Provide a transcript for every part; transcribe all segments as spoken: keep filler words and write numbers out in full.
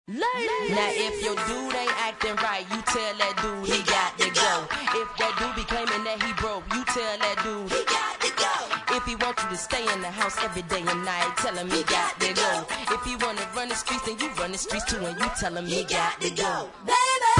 Ladies. Now if your dude ain't acting right, you tell that dude he got to go. If that dude be claiming that he broke, you tell that dude he got to go. If he want you to stay in the house every day and night, tell him he got to go. If he wanna run the streets, then you run the streets too, and you tell him he got to go. Baby.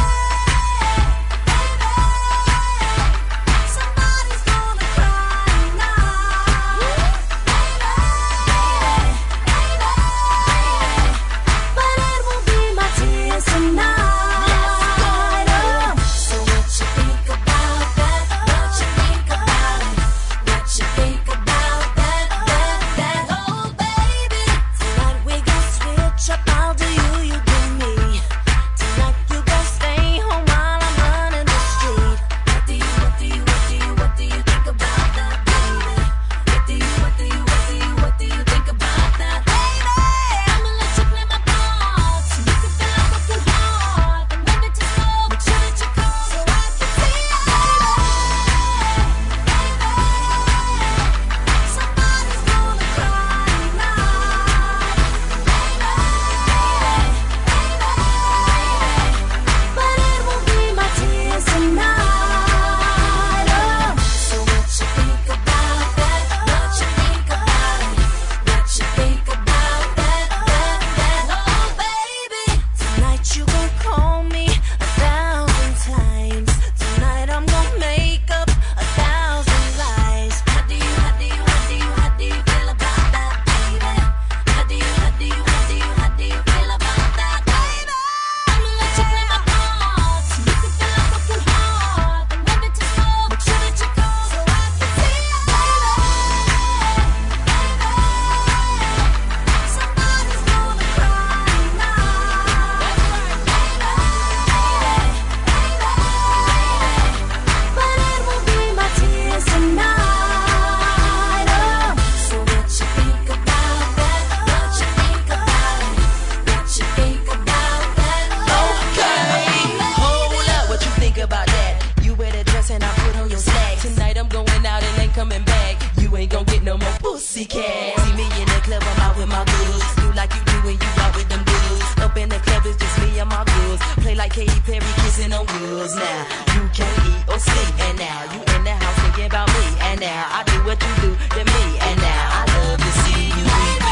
See me in the club, I'm out with my goods. Do like you do when you out with them dudes. Up in the club, it's just me and my goods. Play like Katy Perry, kissing on wheels. Now you can't eat or sleep, and now you in the house thinking about me. And now I do what you do to me, and now I love to see you.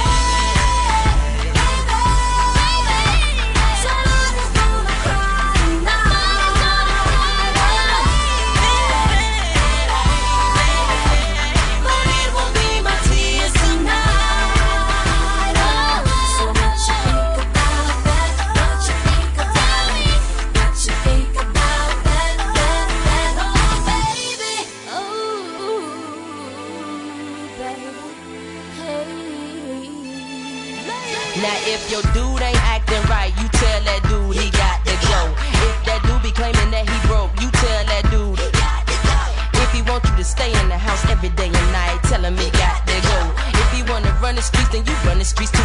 Now if your dude ain't acting right, you tell that dude he got to go. If that dude be claiming that he broke, you tell that dude he got to go. If he want you to stay in the house every day and night, tell him he got to go. If he wanna run the streets, then you run the streets.